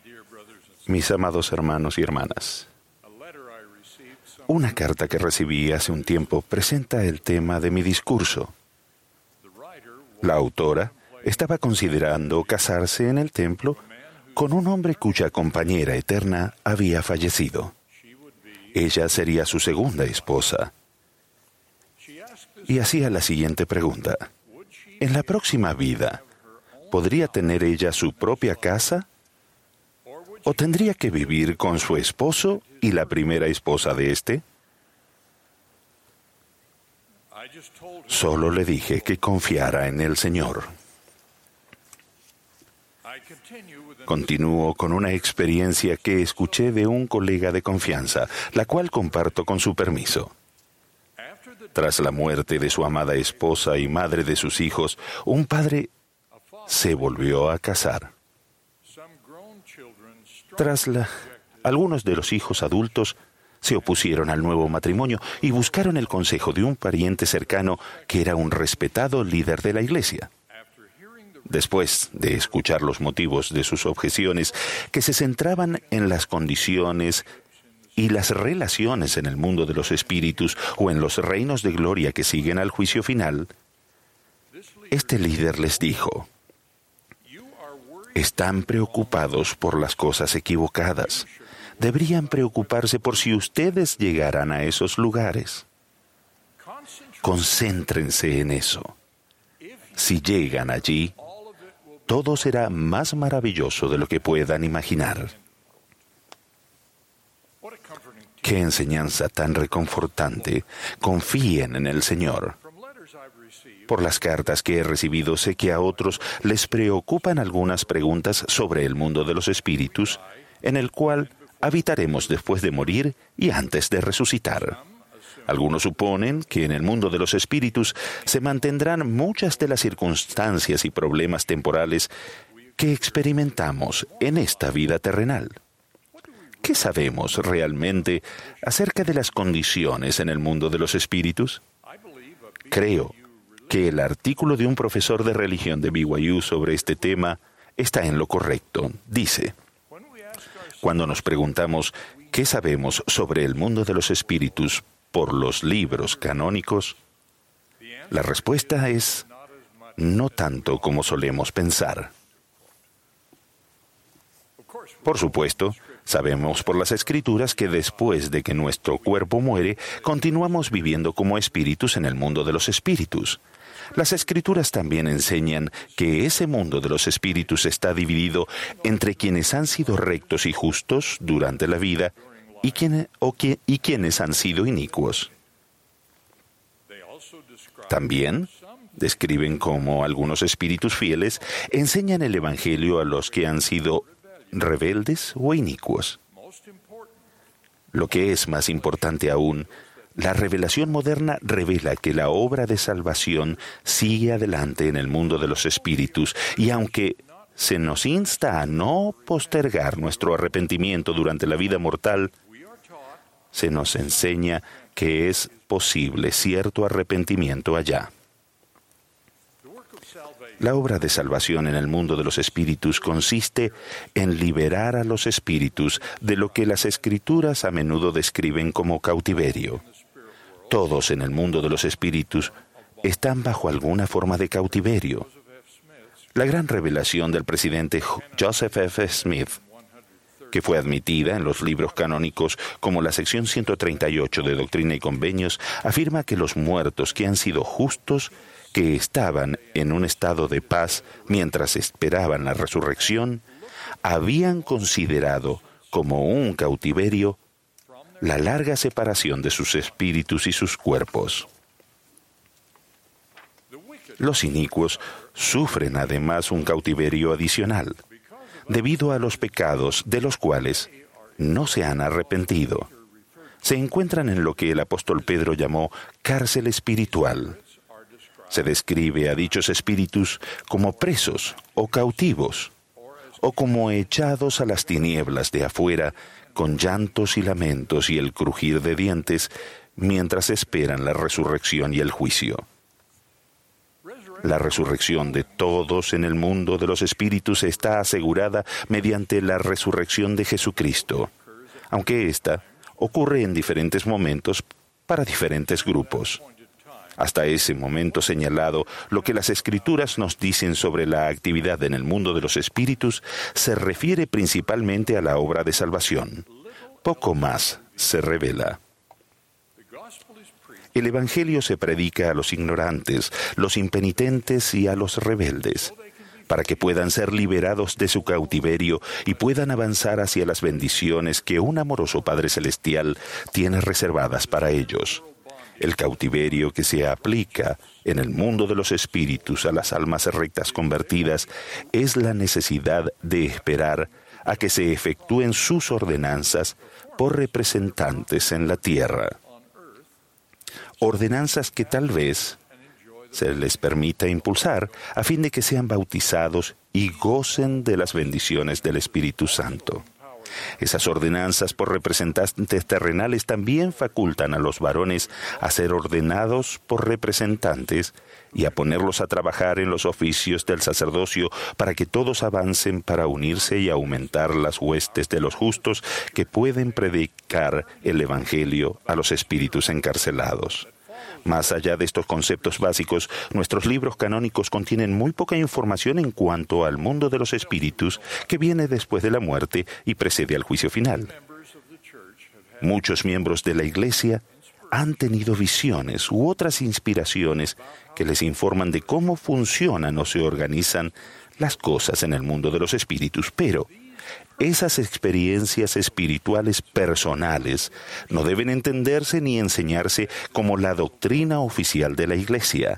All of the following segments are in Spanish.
Mis amados hermanos y hermanas, una carta que recibí hace un tiempo presenta el tema de mi discurso. La autora estaba considerando casarse en el templo con un hombre cuya compañera eterna había fallecido. Ella sería su segunda esposa. Y hacía la siguiente pregunta: ¿en la próxima vida podría tener ella su propia casa? ¿O tendría que vivir con su esposo y la primera esposa de éste? Solo le dije que confiara en el Señor. Continúo con una experiencia que escuché de un colega de confianza, la cual comparto con su permiso. Tras la muerte de su amada esposa y madre de sus hijos, un padre se volvió a casar. Algunos de los hijos adultos se opusieron al nuevo matrimonio y buscaron el consejo de un pariente cercano que era un respetado líder de la iglesia. Después de escuchar los motivos de sus objeciones, que se centraban en las condiciones y las relaciones en el mundo de los espíritus o en los reinos de gloria que siguen al juicio final, este líder les dijo: están preocupados por las cosas equivocadas. Deberían preocuparse por si ustedes llegaran a esos lugares. Concéntrense en eso. Si llegan allí, todo será más maravilloso de lo que puedan imaginar. ¡Qué enseñanza tan reconfortante! Confíen en el Señor. Por las cartas que he recibido, sé que a otros les preocupan algunas preguntas sobre el mundo de los espíritus, en el cual habitaremos después de morir y antes de resucitar. Algunos suponen que en el mundo de los espíritus se mantendrán muchas de las circunstancias y problemas temporales que experimentamos en esta vida terrenal. ¿Qué sabemos realmente acerca de las condiciones en el mundo de los espíritus? Creo que el artículo de un profesor de religión de BYU sobre este tema está en lo correcto. Dice: cuando nos preguntamos qué sabemos sobre el mundo de los espíritus por los libros canónicos, la respuesta es no tanto como solemos pensar. Por supuesto, sabemos por las Escrituras que después de que nuestro cuerpo muere, continuamos viviendo como espíritus en el mundo de los espíritus. Las Escrituras también enseñan que ese mundo de los espíritus está dividido entre quienes han sido rectos y justos durante la vida y quienes han sido inicuos. También describen cómo algunos espíritus fieles enseñan el Evangelio a los que han sido rebeldes o inicuos. Lo que es más importante aún, la revelación moderna revela que la obra de salvación sigue adelante en el mundo de los espíritus, y aunque se nos insta a no postergar nuestro arrepentimiento durante la vida mortal, se nos enseña que es posible cierto arrepentimiento allá. La obra de salvación en el mundo de los espíritus consiste en liberar a los espíritus de lo que las Escrituras a menudo describen como cautiverio. Todos en el mundo de los espíritus están bajo alguna forma de cautiverio. La gran revelación del presidente Joseph F. Smith, que fue admitida en los libros canónicos como la sección 138 de Doctrina y Convenios, afirma que los muertos que han sido justos, que estaban en un estado de paz mientras esperaban la resurrección, habían considerado como un cautiverio la larga separación de sus espíritus y sus cuerpos. Los inicuos sufren además un cautiverio adicional, debido a los pecados de los cuales no se han arrepentido. Se encuentran en lo que el apóstol Pedro llamó cárcel espiritual. Se describe a dichos espíritus como presos o cautivos, o como echados a las tinieblas de afuera, con llantos y lamentos y el crujir de dientes, mientras esperan la resurrección y el juicio. La resurrección de todos en el mundo de los espíritus está asegurada mediante la resurrección de Jesucristo, aunque ésta ocurre en diferentes momentos para diferentes grupos. Hasta ese momento señalado, lo que las Escrituras nos dicen sobre la actividad en el mundo de los espíritus se refiere principalmente a la obra de salvación. Poco más se revela. El Evangelio se predica a los ignorantes, los impenitentes y a los rebeldes, para que puedan ser liberados de su cautiverio y puedan avanzar hacia las bendiciones que un amoroso Padre Celestial tiene reservadas para ellos. El cautiverio que se aplica en el mundo de los espíritus a las almas rectas convertidas es la necesidad de esperar a que se efectúen sus ordenanzas por representantes en la tierra. Ordenanzas que tal vez se les permita impulsar a fin de que sean bautizados y gocen de las bendiciones del Espíritu Santo. Esas ordenanzas por representantes terrenales también facultan a los varones a ser ordenados por representantes y a ponerlos a trabajar en los oficios del sacerdocio para que todos avancen para unirse y aumentar las huestes de los justos que pueden predicar el Evangelio a los espíritus encarcelados. Más allá de estos conceptos básicos, nuestros libros canónicos contienen muy poca información en cuanto al mundo de los espíritus que viene después de la muerte y precede al juicio final. Muchos miembros de la Iglesia han tenido visiones u otras inspiraciones que les informan de cómo funcionan o se organizan las cosas en el mundo de los espíritus, pero esas experiencias espirituales personales no deben entenderse ni enseñarse como la doctrina oficial de la Iglesia.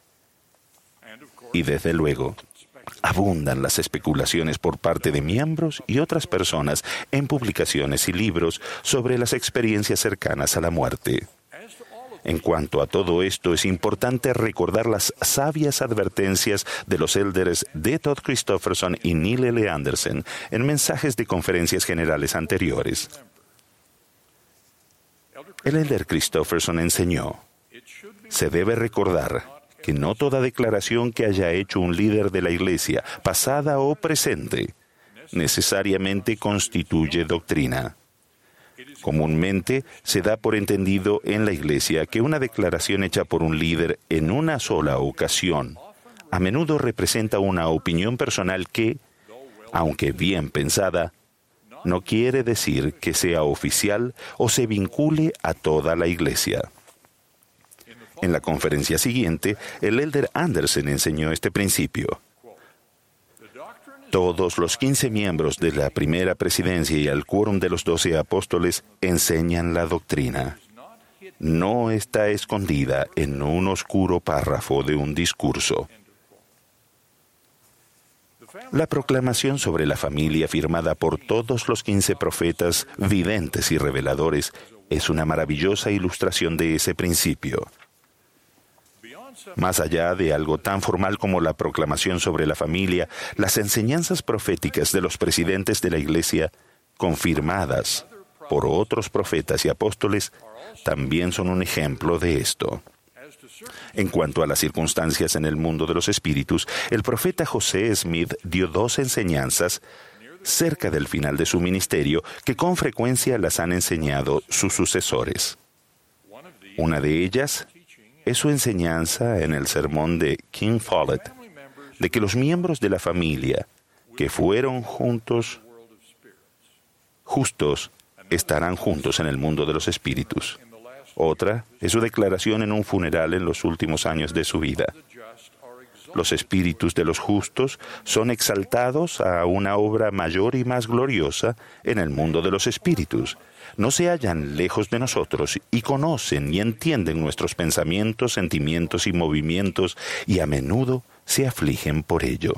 Y desde luego, abundan las especulaciones por parte de miembros y otras personas en publicaciones y libros sobre las experiencias cercanas a la muerte. En cuanto a todo esto, es importante recordar las sabias advertencias de los elders D. Todd Christofferson y Neil L. Anderson en mensajes de conferencias generales anteriores. El elder Christofferson enseñó: se debe recordar que no toda declaración que haya hecho un líder de la Iglesia, pasada o presente, necesariamente constituye doctrina. Comúnmente se da por entendido en la Iglesia que una declaración hecha por un líder en una sola ocasión a menudo representa una opinión personal que, aunque bien pensada, no quiere decir que sea oficial o se vincule a toda la Iglesia. En la conferencia siguiente, el elder Anderson enseñó este principio. Todos los 15 miembros de la primera presidencia y el quórum de los 12 apóstoles enseñan la doctrina. No está escondida en un oscuro párrafo de un discurso. La proclamación sobre la familia firmada por todos los 15 profetas, videntes y reveladores es una maravillosa ilustración de ese principio. Más allá de algo tan formal como la proclamación sobre la familia, las enseñanzas proféticas de los presidentes de la Iglesia, confirmadas por otros profetas y apóstoles, también son un ejemplo de esto. En cuanto a las circunstancias en el mundo de los espíritus, el profeta José Smith dio 2 enseñanzas cerca del final de su ministerio que con frecuencia las han enseñado sus sucesores. Una de ellas es su enseñanza en el sermón de King Follett, de que los miembros de la familia que fueron justos estarán juntos en el mundo de los espíritus. Otra es su declaración en un funeral en los últimos años de su vida. Los espíritus de los justos son exaltados a una obra mayor y más gloriosa en el mundo de los espíritus. No se hallan lejos de nosotros y conocen y entienden nuestros pensamientos, sentimientos y movimientos y a menudo se afligen por ello.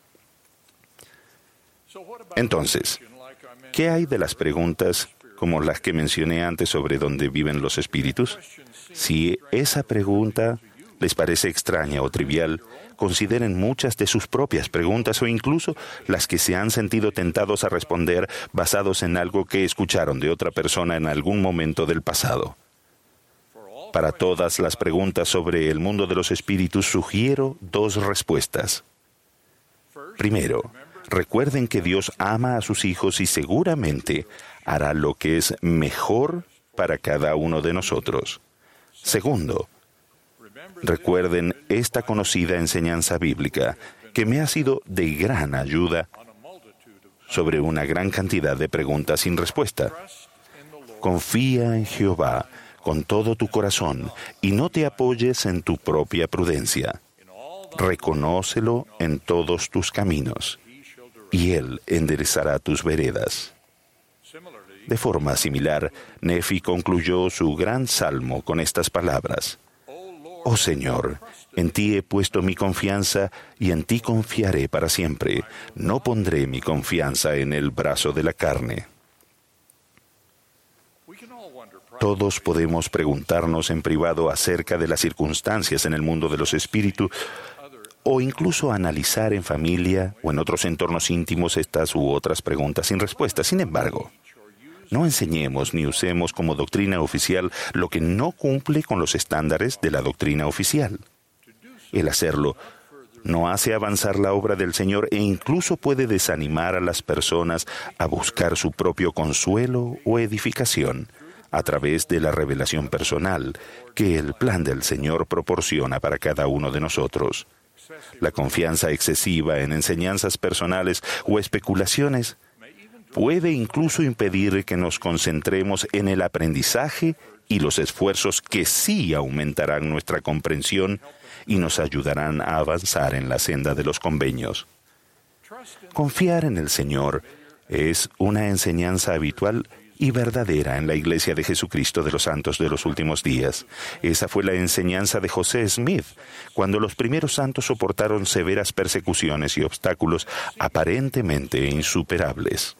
Entonces, ¿qué hay de las preguntas como las que mencioné antes sobre dónde viven los espíritus? Si esa pregunta les parece extraña o trivial, consideren muchas de sus propias preguntas o incluso las que se han sentido tentados a responder basados en algo que escucharon de otra persona en algún momento del pasado. Para todas las preguntas sobre el mundo de los espíritus, sugiero 2 respuestas. Primero, recuerden que Dios ama a sus hijos y seguramente hará lo que es mejor para cada uno de nosotros. Segundo, recuerden esta conocida enseñanza bíblica que me ha sido de gran ayuda sobre una gran cantidad de preguntas sin respuesta. Confía en Jehová con todo tu corazón y no te apoyes en tu propia prudencia. Reconócelo en todos tus caminos y Él enderezará tus veredas. De forma similar, Nefi concluyó su gran salmo con estas palabras: Oh Señor, en ti he puesto mi confianza y en ti confiaré para siempre. No pondré mi confianza en el brazo de la carne. Todos podemos preguntarnos en privado acerca de las circunstancias en el mundo de los espíritus, o incluso analizar en familia o en otros entornos íntimos estas u otras preguntas sin respuesta. Sin embargo, no enseñemos ni usemos como doctrina oficial lo que no cumple con los estándares de la doctrina oficial. El hacerlo no hace avanzar la obra del Señor e incluso puede desanimar a las personas a buscar su propio consuelo o edificación a través de la revelación personal que el plan del Señor proporciona para cada uno de nosotros. La confianza excesiva en enseñanzas personales o especulaciones puede incluso impedir que nos concentremos en el aprendizaje y los esfuerzos que sí aumentarán nuestra comprensión y nos ayudarán a avanzar en la senda de los convenios. Confiar en el Señor es una enseñanza habitual y verdadera en la Iglesia de Jesucristo de los Santos de los Últimos Días. Esa fue la enseñanza de José Smith, cuando los primeros santos soportaron severas persecuciones y obstáculos aparentemente insuperables.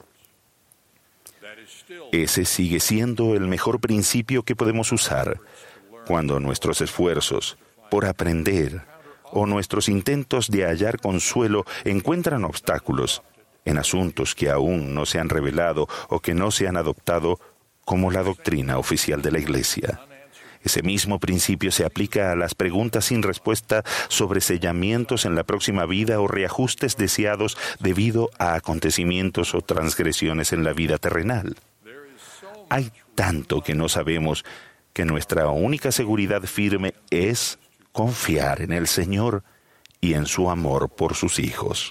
Ese sigue siendo el mejor principio que podemos usar cuando nuestros esfuerzos por aprender o nuestros intentos de hallar consuelo encuentran obstáculos en asuntos que aún no se han revelado o que no se han adoptado como la doctrina oficial de la Iglesia. Ese mismo principio se aplica a las preguntas sin respuesta sobre sellamientos en la próxima vida o reajustes deseados debido a acontecimientos o transgresiones en la vida terrenal. Hay tanto que no sabemos que nuestra única seguridad firme es confiar en el Señor y en su amor por sus hijos.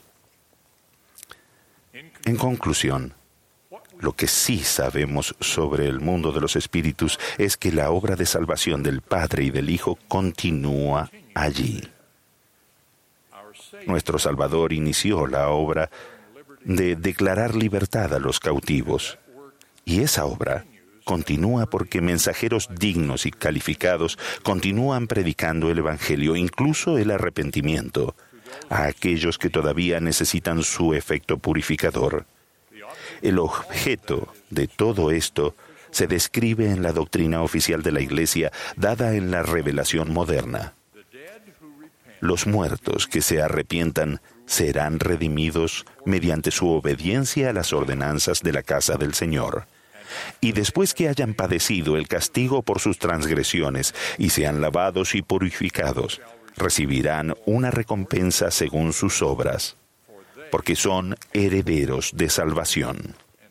En conclusión, lo que sí sabemos sobre el mundo de los espíritus es que la obra de salvación del Padre y del Hijo continúa allí. Nuestro Salvador inició la obra de declarar libertad a los cautivos, y esa obra continúa porque mensajeros dignos y calificados continúan predicando el Evangelio, incluso el arrepentimiento, a aquellos que todavía necesitan su efecto purificador. El objeto de todo esto se describe en la doctrina oficial de la Iglesia dada en la revelación moderna. Los muertos que se arrepientan serán redimidos mediante su obediencia a las ordenanzas de la casa del Señor. Y después que hayan padecido el castigo por sus transgresiones y sean lavados y purificados, recibirán una recompensa según sus obras, porque son herederos de salvación.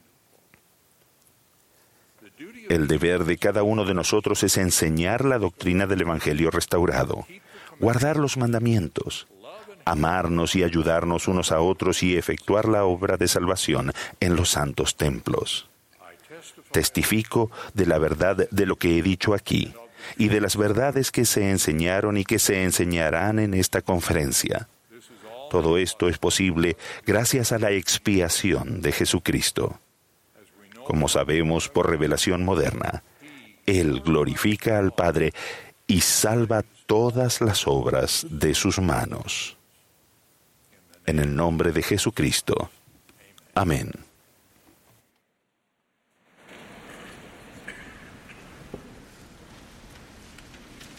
El deber de cada uno de nosotros es enseñar la doctrina del Evangelio restaurado, guardar los mandamientos, amarnos y ayudarnos unos a otros y efectuar la obra de salvación en los santos templos. Testifico de la verdad de lo que he dicho aquí y de las verdades que se enseñaron y que se enseñarán en esta conferencia. Todo esto es posible gracias a la expiación de Jesucristo. Como sabemos por revelación moderna, Él glorifica al Padre y salva todas las obras de sus manos. En el nombre de Jesucristo. Amén.